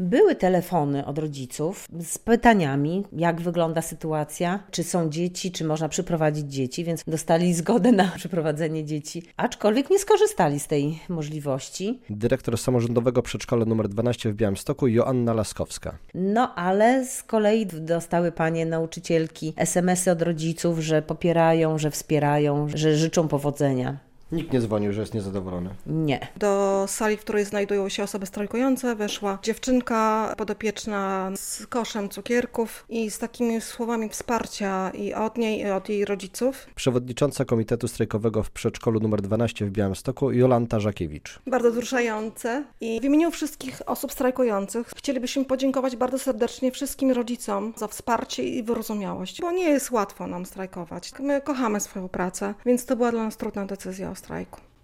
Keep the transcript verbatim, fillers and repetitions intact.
Były telefony od rodziców z pytaniami, jak wygląda sytuacja, czy są dzieci, czy można przyprowadzić dzieci, więc dostali zgodę na przyprowadzenie dzieci, aczkolwiek nie skorzystali z tej możliwości. Dyrektor samorządowego przedszkola numer dwanaście w Białymstoku Joanna Laskowska. No ale z kolei dostały panie nauczycielki es em esy od rodziców, że popierają, że wspierają, że życzą powodzenia. Nikt nie dzwonił, że jest niezadowolony? Nie. Do sali, w której znajdują się osoby strajkujące, weszła dziewczynka podopieczna z koszem cukierków i z takimi słowami wsparcia i od niej, i od jej rodziców. Przewodnicząca Komitetu Strajkowego w przedszkolu numer dwanaście w Białymstoku Jolanta Żakiewicz. Bardzo wzruszające i w imieniu wszystkich osób strajkujących chcielibyśmy podziękować bardzo serdecznie wszystkim rodzicom za wsparcie i wyrozumiałość, bo nie jest łatwo nam strajkować. My kochamy swoją pracę, więc to była dla nas trudna decyzja o strajku.